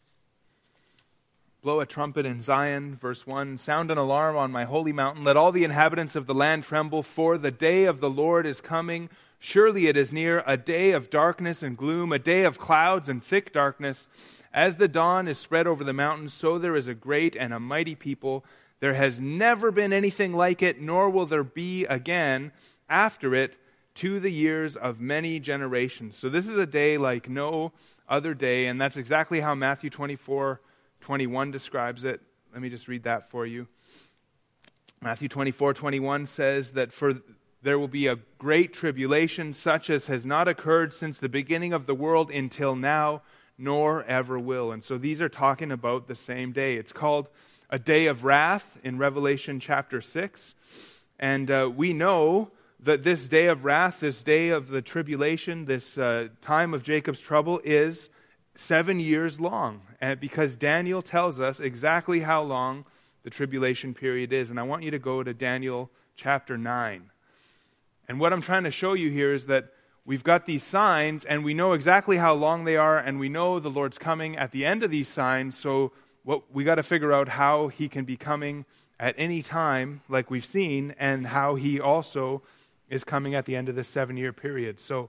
Blow a trumpet in Zion, verse one. Sound an alarm on my holy mountain. Let all the inhabitants of the land tremble, for the day of the Lord is coming. Surely it is near, a day of darkness and gloom, a day of clouds and thick darkness. As the dawn is spread over the mountains, so there is a great and a mighty people. There has never been anything like it, nor will there be again after it to the years of many generations. So this is a day like no other day, and that's exactly how Matthew twenty-four twenty-one describes it. Let me just read that for you. Matthew twenty-four twenty-one says that for there will be a great tribulation such as has not occurred since the beginning of the world until now, nor ever will. And so these are talking about the same day. It's called a day of wrath in Revelation chapter six. And uh, we know that this day of wrath, this day of the tribulation, this uh, time of Jacob's trouble is seven years long, and because Daniel tells us exactly how long the tribulation period is. And I want you to go to Daniel chapter nine. And what I'm trying to show you here is that we've got these signs, and we know exactly how long they are, and we know the Lord's coming at the end of these signs, so what we got to figure out how he can be coming at any time, like we've seen, and how he also is coming at the end of this seven-year period. So,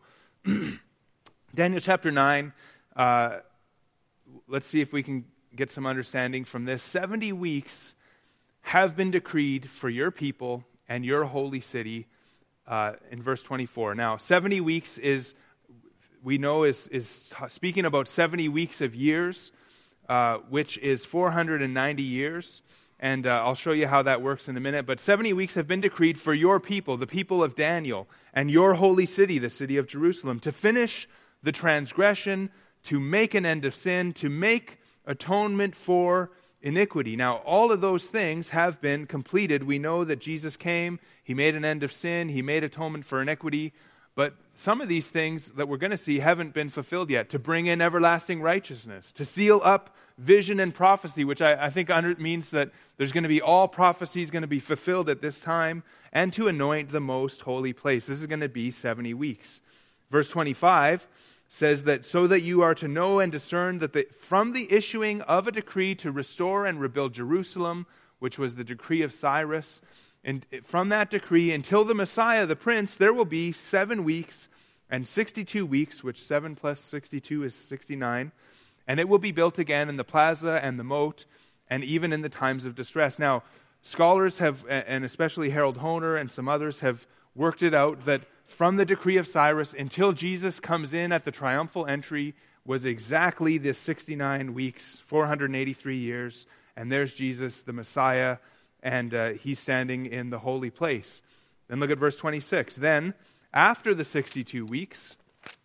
Daniel chapter nine, Uh, let's see if we can get some understanding from this. seventy weeks have been decreed for your people and your holy city, uh, in verse twenty-four. Now, seventy weeks is, we know, is, is speaking about seventy weeks of years, uh, which is four hundred ninety years. And uh, I'll show you how that works in a minute. But seventy weeks have been decreed for your people, the people of Daniel, and your holy city, the city of Jerusalem, to finish the transgression, to make an end of sin, to make atonement for iniquity. Now, all of those things have been completed. We know that Jesus came, he made an end of sin, he made atonement for iniquity, but some of these things that we're going to see haven't been fulfilled yet. To bring in everlasting righteousness, to seal up vision and prophecy, which I, I think under, means that there's going to be all prophecies going to be fulfilled at this time, and to anoint the most holy place. This is going to be seventy weeks. Verse twenty-five says that so that you are to know and discern that the, from the issuing of a decree to restore and rebuild Jerusalem, which was the decree of Cyrus, and from that decree until the Messiah, the Prince, there will be seven weeks and sixty-two weeks, which seven plus sixty-two is sixty-nine, and it will be built again in the plaza and the moat, and even in the times of distress. Now, scholars have, and especially Harold Honer and some others, have worked it out that from the decree of Cyrus until Jesus comes in at the triumphal entry was exactly this sixty-nine weeks, four hundred eighty-three years, and there's Jesus, the Messiah, and uh, he's standing in the holy place. Then look at verse twenty-six. Then, after the sixty-two weeks,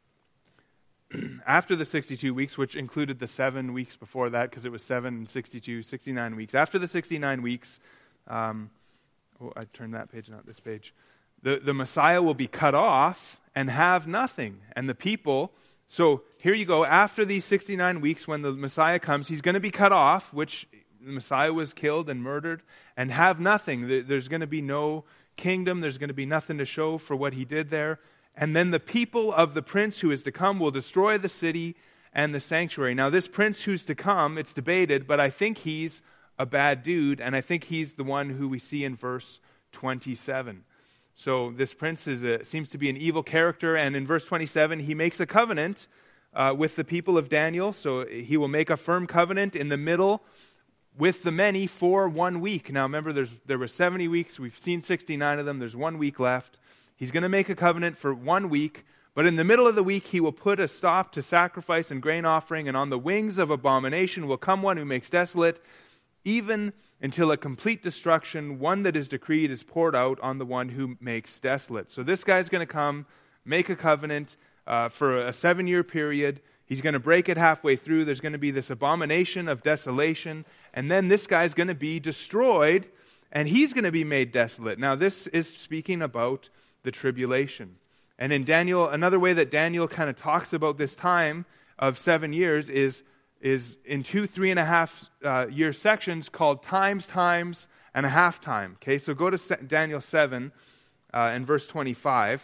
after the sixty-two weeks, which included the seven weeks before that, because it was seven and sixty-two, sixty-nine weeks. After the sixty-nine weeks, um, oh, I turned that page, not this page. The, the Messiah will be cut off and have nothing. And the people, so here you go, after these sixty-nine weeks when the Messiah comes, he's going to be cut off, which the Messiah was killed and murdered, and have nothing. There's going to be no kingdom. There's going to be nothing to show for what he did there. And then the people of the prince who is to come will destroy the city and the sanctuary. Now this prince who's to come, it's debated, but I think he's a bad dude, and I think he's the one who we see in verse twenty-seven. So this prince is a, seems to be an evil character, and in verse twenty-seven he makes a covenant uh, with the people of Daniel. So he will make a firm covenant in the middle with the many for one week. Now remember, there's there were seventy weeks. We've seen sixty-nine of them. There's one week left. He's going to make a covenant for one week, but in the middle of the week he will put a stop to sacrifice and grain offering, and on the wings of abomination will come one who makes desolate, even until a complete destruction, one that is decreed, is poured out on the one who makes desolate. So this guy's going to come, make a covenant uh, for a seven-year period. He's going to break it halfway through. There's going to be this abomination of desolation, and then this guy's going to be destroyed, and he's going to be made desolate. Now this is speaking about the tribulation. And in Daniel, another way that Daniel kind of talks about this time of seven years is, is in two three and a half uh, year sections called times, times, and a half time. Okay, so go to Se- Daniel seven uh, and verse twenty-five.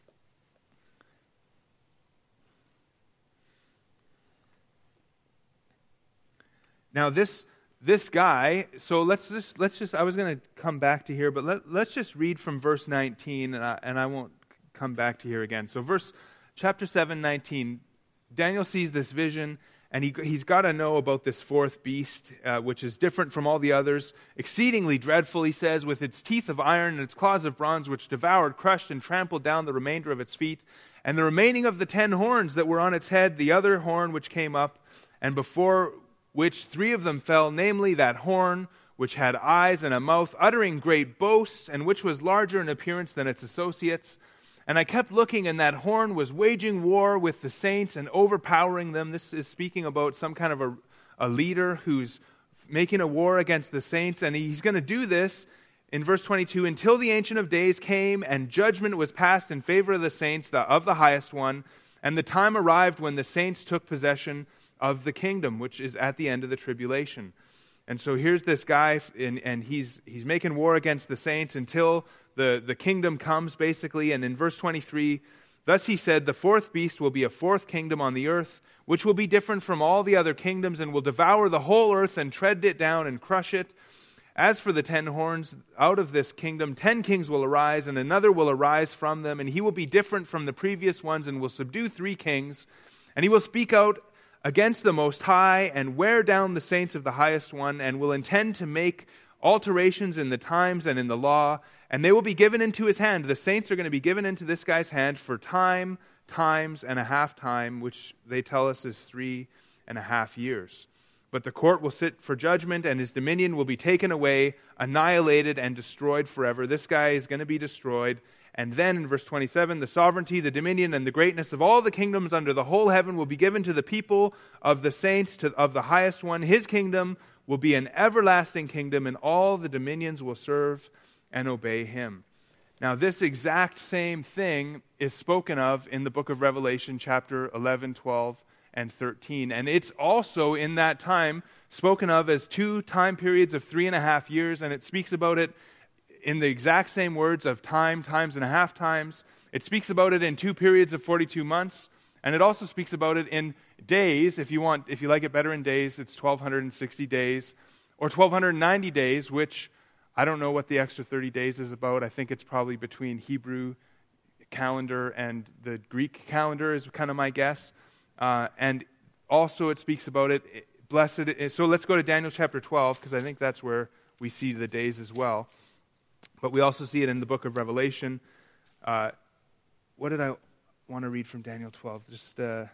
Now this this guy, so let's just let's just I was going to come back to here, but let, let's just read from verse nineteen, and I, and I won't come back to here again. So verse chapter seven, nineteen, Daniel sees this vision, and he he's got to know about this fourth beast, uh, which is different from all the others, exceedingly dreadful, he says, with its teeth of iron and its claws of bronze, which devoured, crushed, and trampled down the remainder of its feet, and the remaining of the ten horns that were on its head, the other horn which came up, and before which three of them fell, namely that horn which had eyes and a mouth, uttering great boasts, and which was larger in appearance than its associates. And I kept looking, and that horn was waging war with the saints and overpowering them. This is speaking about some kind of a, a leader who's making a war against the saints, and he's going to do this in verse twenty-two, until the Ancient of Days came, and judgment was passed in favor of the saints, the, of the highest one, and the time arrived when the saints took possession of the kingdom, which is at the end of the tribulation. And so here's this guy, and, and he's he's making war against the saints until the, the kingdom comes, basically. And in verse twenty-three, thus he said, the fourth beast will be a fourth kingdom on the earth, which will be different from all the other kingdoms, and will devour the whole earth and tread it down and crush it. As for the ten horns, out of this kingdom ten kings will arise, and another will arise from them, and he will be different from the previous ones, and will subdue three kings. And he will speak out against the Most High, and wear down the saints of the Highest One, and will intend to make alterations in the times and in the law, and they will be given into his hand. The saints are going to be given into this guy's hand for time, times, and a half time, which they tell us is three and a half years. But the court will sit for judgment, and his dominion will be taken away, annihilated, and destroyed forever. This guy is going to be destroyed. And then in verse twenty-seven, the sovereignty, the dominion, and the greatness of all the kingdoms under the whole heaven will be given to the people of the saints to, of the highest one. His kingdom will be an everlasting kingdom, and all the dominions will serve and obey him. Now this exact same thing is spoken of in the book of Revelation, chapter eleven, twelve, and thirteen. And it's also in that time spoken of as two time periods of three and a half years, and it speaks about it in the exact same words of time, times, and a half times. It speaks about it in two periods of forty-two months, and it also speaks about it in days. If you want, if you like it better in days, it's twelve sixty days, or twelve ninety days, which I don't know what the extra thirty days is about. I think it's probably between Hebrew calendar and the Greek calendar is kind of my guess. Uh, and also it speaks about it, blessed. So let's go to Daniel chapter twelve, because I think that's where we see the days as well. But we also see it in the book of Revelation. Uh, what did I want to read from Daniel twelve? Just uh,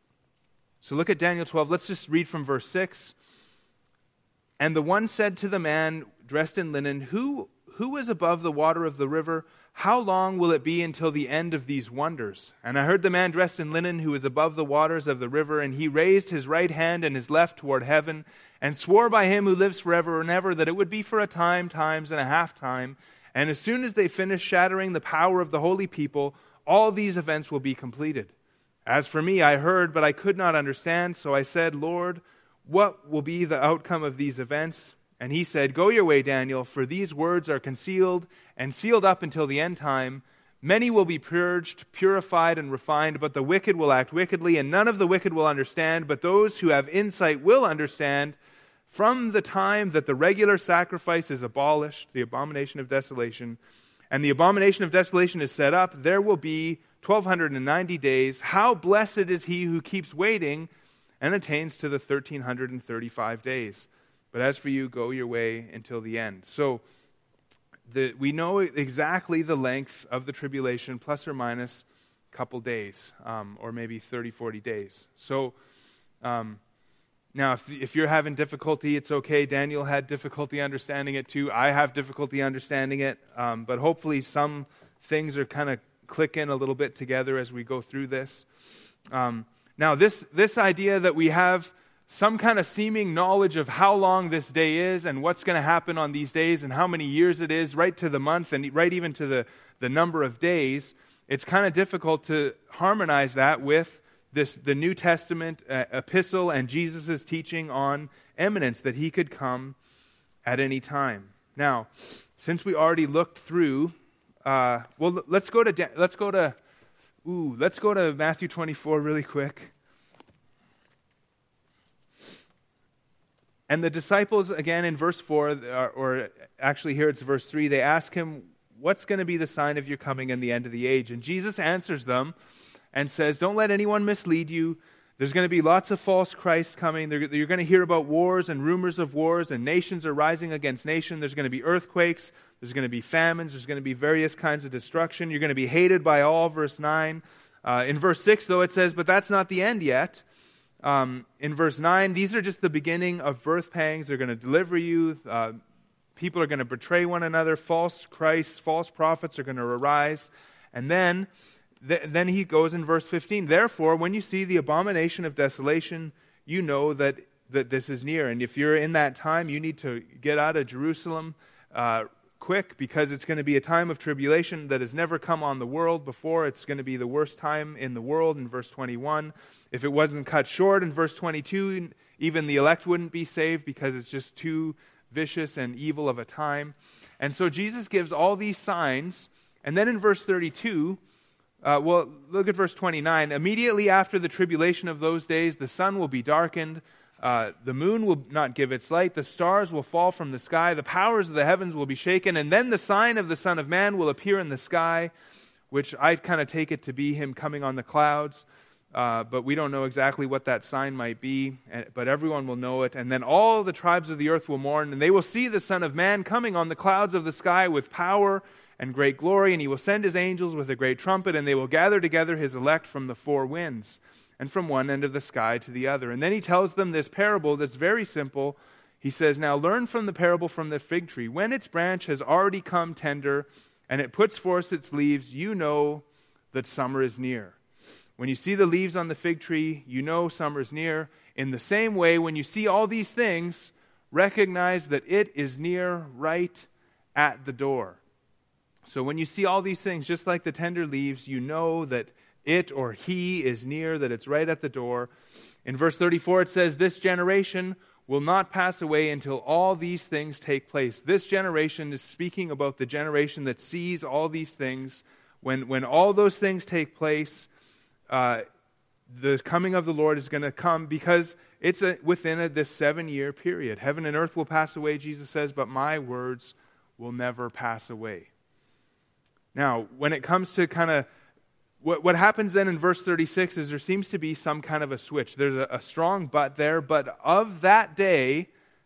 so look at Daniel twelve. Let's just read from verse six. And the one said to the man dressed in linen, Who who is above the water of the river? How long will it be until the end of these wonders? And I heard the man dressed in linen who is above the waters of the river, and he raised his right hand and his left toward heaven, and swore by him who lives forever and ever that it would be for a time, times, and a half time. And as soon as they finish shattering the power of the holy people, all these events will be completed. As for me, I heard, but I could not understand. So I said, Lord, what will be the outcome of these events? And he said, Go your way, Daniel, for these words are concealed and sealed up until the end time. Many will be purged, purified, and refined, but the wicked will act wickedly, and none of the wicked will understand, but those who have insight will understand. From the time that the regular sacrifice is abolished, the abomination of desolation, and the abomination of desolation is set up, there will be twelve ninety days. How blessed is he who keeps waiting and attains to the one thousand three hundred thirty-five days. But as for you, go your way until the end. So the, we know exactly the length of the tribulation, plus or minus a couple days, um, or maybe thirty, forty days. So um, now if, if you're having difficulty, it's okay. Daniel had difficulty understanding it too. I have difficulty understanding it. Um, but hopefully some things are kind of clicking a little bit together as we go through this. Um, now this, this idea that we have some kind of seeming knowledge of how long this day is and what's going to happen on these days and how many years it is, right to the month and right even to the, the number of days, it's kind of difficult to harmonize that with this the New Testament uh, epistle and Jesus' teaching on imminence, that he could come at any time. Now, since we already looked through, uh, well, let's go to let's go to ooh, let's go to Matthew twenty-four really quick. And the disciples, again, in verse four, or actually here it's verse three, they ask him, what's going to be the sign of your coming and the end of the age? And Jesus answers them and says, don't let anyone mislead you. There's going to be lots of false Christs coming. You're going to hear about wars and rumors of wars, and nations are rising against nation. There's going to be earthquakes. There's going to be famines. There's going to be various kinds of destruction. You're going to be hated by all, verse nine. Uh, in verse six, though, it says, but that's not the end yet. Um, in verse nine, these are just the beginning of birth pangs. They're going to deliver you. Uh, people are going to betray one another. False Christs, false prophets are going to arise. And then, th- then he goes in verse fifteen. Therefore, when you see the abomination of desolation, you know that, that this is near. And if you're in that time, you need to get out of Jerusalem uh, quick, because it's going to be a time of tribulation that has never come on the world before. It's going to be the worst time in the world in verse twenty-one. If it wasn't cut short in verse twenty-two, even the elect wouldn't be saved because it's just too vicious and evil of a time. And so Jesus gives all these signs. And then in verse thirty-two, uh, well, look at verse twenty-nine. Immediately after the tribulation of those days, the sun will be darkened. Uh, the moon will not give its light. The stars will fall from the sky. The powers of the heavens will be shaken. And then the sign of the Son of Man will appear in the sky, which I kind of take it to be him coming on the clouds. Uh, but we don't know exactly what that sign might be, but everyone will know it. And then all the tribes of the earth will mourn, and they will see the Son of Man coming on the clouds of the sky with power and great glory, and he will send his angels with a great trumpet, and they will gather together his elect from the four winds, and from one end of the sky to the other. And then he tells them this parable that's very simple. He says, now learn from the parable from the fig tree. When its branch has already come tender, and it puts forth its leaves, you know that summer is near. When you see the leaves on the fig tree, you know summer is near. In the same way, when you see all these things, recognize that it is near, right at the door. So when you see all these things, just like the tender leaves, you know that it or he is near, that it's right at the door. In verse thirty-four, it says, this generation will not pass away until all these things take place. This generation is speaking about the generation that sees all these things. When, when all those things take place, Uh, the coming of the Lord is going to come, because it's a, within a, this seven-year period. Heaven and earth will pass away, Jesus says, but my words will never pass away. Now, when it comes to kind of what, what happens then in verse thirty-six is there seems to be some kind of a switch. There's a, a strong but there, but of that day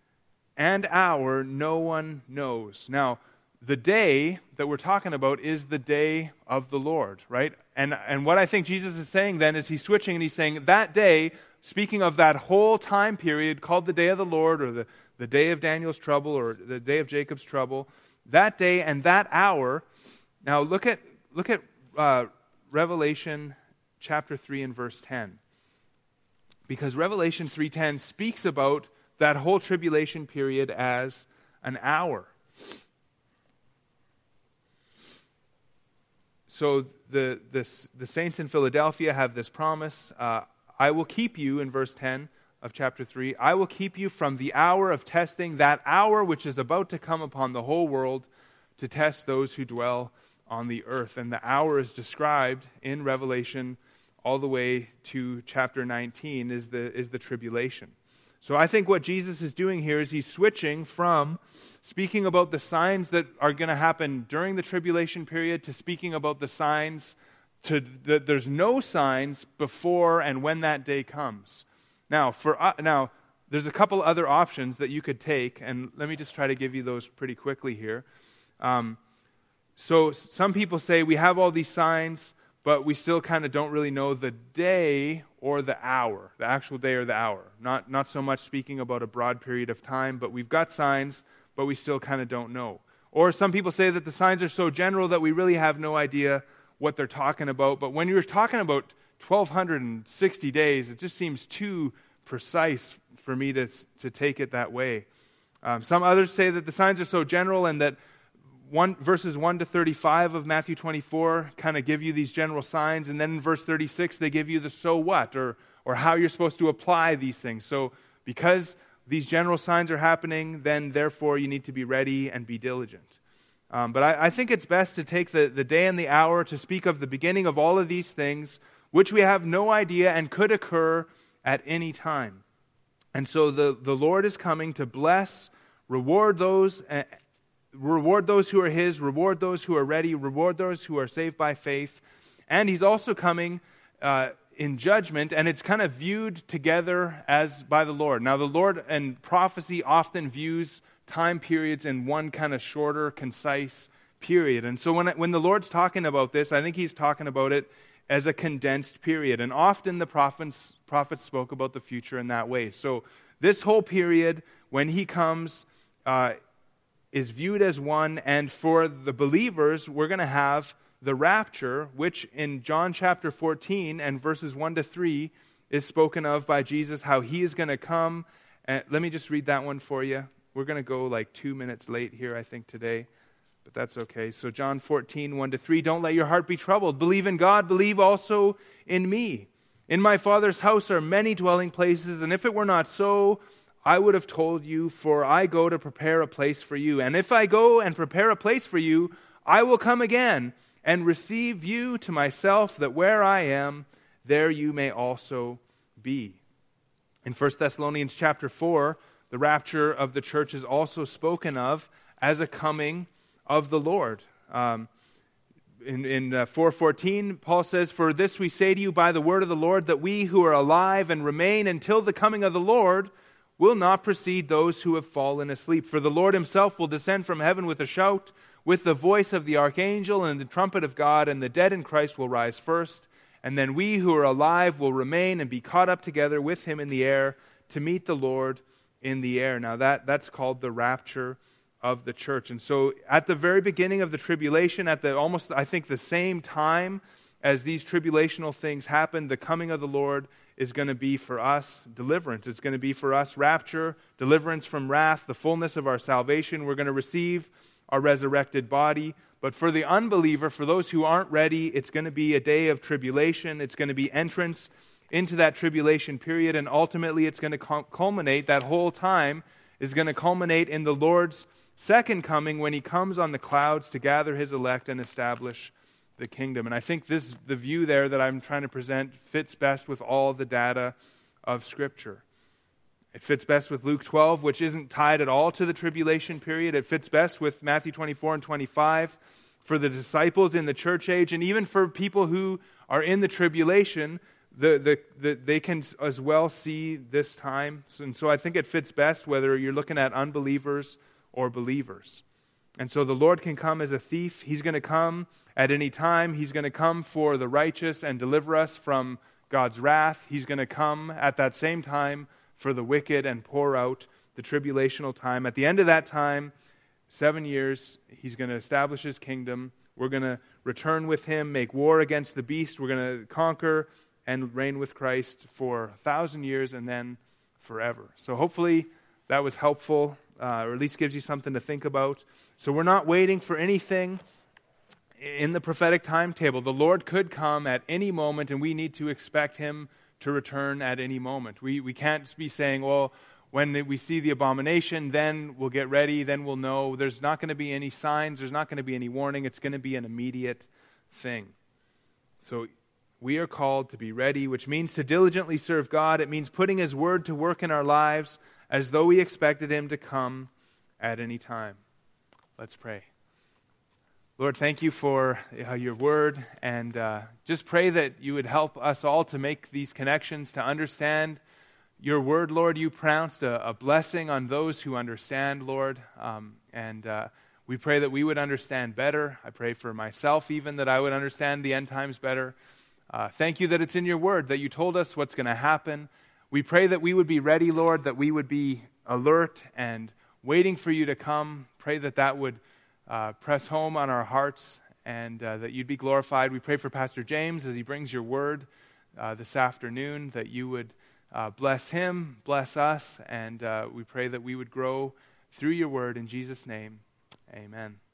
and hour no one knows. Now, the day that we're talking about is the day of the Lord, right? And and what I think Jesus is saying then is he's switching and he's saying that day, speaking of that whole time period called the day of the Lord, or the, the day of Daniel's trouble, or the day of Jacob's trouble, that day and that hour. Now look at look at uh, Revelation chapter three and verse ten. Because Revelation three ten speaks about that whole tribulation period as an hour. So the, the the saints in Philadelphia have this promise. Uh, I will keep you, in verse ten of chapter three, I will keep you from the hour of testing, that hour which is about to come upon the whole world to test those who dwell on the earth. And the hour is described in Revelation all the way to chapter nineteen is the, is the tribulation. So I think what Jesus is doing here is he's switching from speaking about the signs that are going to happen during the tribulation period to speaking about the signs to that there's no signs before and when that day comes. Now, for uh, now, there's a couple other options that you could take, and let me just try to give you those pretty quickly here. Um, so some people say we have all these signs, but we still kind of don't really know the day or the hour, the actual day or the hour. Not not so much speaking about a broad period of time, but we've got signs, but we still kind of don't know. Or some people say that the signs are so general that we really have no idea what they're talking about. But when you're talking about twelve sixty days, it just seems too precise for me to, to take it that way. Um, some others say that the signs are so general and that One, verses one to thirty-five of Matthew twenty-four kind of give you these general signs, and then in verse thirty-six they give you the so what, or or how you're supposed to apply these things. So because these general signs are happening, then therefore you need to be ready and be diligent. Um, but I, I think it's best to take the, the day and the hour to speak of the beginning of all of these things, which we have no idea and could occur at any time. And so the, the Lord is coming to bless, reward those... Uh, Reward those who are His, reward those who are ready, reward those who are saved by faith. And He's also coming uh, in judgment, and it's kind of viewed together as by the Lord. Now the Lord and prophecy often views time periods in one kind of shorter, concise period. And so when, when the Lord's talking about this, I think He's talking about it as a condensed period. And often the prophets, prophets spoke about the future in that way. So this whole period, when He comes... Uh, is viewed as one, and for the believers, we're going to have the rapture, which in John chapter fourteen and verses one to three is spoken of by Jesus, how He is going to come. And let me just read that one for you. We're going to go like two minutes late here, I think, today, but that's okay. So John fourteen, one to three, don't let your heart be troubled. Believe in God, believe also in me. In my Father's house are many dwelling places, and if it were not so, I would have told you, for I go to prepare a place for you. And if I go and prepare a place for you, I will come again and receive you to myself, that where I am, there you may also be. In First Thessalonians chapter four, the rapture of the church is also spoken of as a coming of the Lord. Um, in in uh, four fourteen, Paul says, "For this we say to you by the word of the Lord, that we who are alive and remain until the coming of the Lord will not precede those who have fallen asleep. For the Lord Himself will descend from heaven with a shout, with the voice of the archangel and the trumpet of God, and the dead in Christ will rise first. And then we who are alive will remain and be caught up together with Him in the air to meet the Lord in the air." Now that, that's called the rapture of the church. And so at the very beginning of the tribulation, at the almost, I think, the same time as these tribulational things happen, the coming of the Lord is going to be for us deliverance. It's going to be for us rapture, deliverance from wrath, the fullness of our salvation. We're going to receive our resurrected body. But for the unbeliever, for those who aren't ready, it's going to be a day of tribulation. It's going to be entrance into that tribulation period, and ultimately it's going to culminate, that whole time is going to culminate in the Lord's second coming, when He comes on the clouds to gather His elect and establish the kingdom. And I think this, the view there that I'm trying to present, fits best with all the data of Scripture. It fits best with Luke twelve, which isn't tied at all to the tribulation period. It fits best with Matthew twenty-four and twenty-five for the disciples in the church age, and even for people who are in the tribulation, the, the, the, they can as well see this time. And so I think it fits best whether you're looking at unbelievers or believers. And so the Lord can come as a thief. He's going to come at any time. He's going to come for the righteous and deliver us from God's wrath. He's going to come at that same time for the wicked and pour out the tribulational time. At the end of that time, seven years, He's going to establish His kingdom. We're going to return with Him, make war against the beast. We're going to conquer and reign with Christ for a thousand years and then forever. So hopefully that was helpful, uh, or at least gives you something to think about. So we're not waiting for anything in the prophetic timetable. The Lord could come at any moment, and we need to expect Him to return at any moment. We we can't be saying, well, when we see the abomination, then we'll get ready, then we'll know. There's not going to be any signs, there's not going to be any warning. It's going to be an immediate thing. So we are called to be ready, which means to diligently serve God. It means putting His word to work in our lives as though we expected Him to come at any time. Let's pray. Lord, thank you for uh, your word, and uh, just pray that you would help us all to make these connections, to understand your word, Lord. You pronounced a, a blessing on those who understand, Lord, um, and uh, we pray that we would understand better. I pray for myself even that I would understand the end times better. Uh, thank you that it's in your word, that you told us what's going to happen. We pray that we would be ready, Lord, that we would be alert and waiting for you to come. Pray that that would uh, press home on our hearts and uh, that you'd be glorified. We pray for Pastor James as he brings your word uh, this afternoon, that you would uh, bless him, bless us, and uh, we pray that we would grow through your word. In Jesus' name, amen.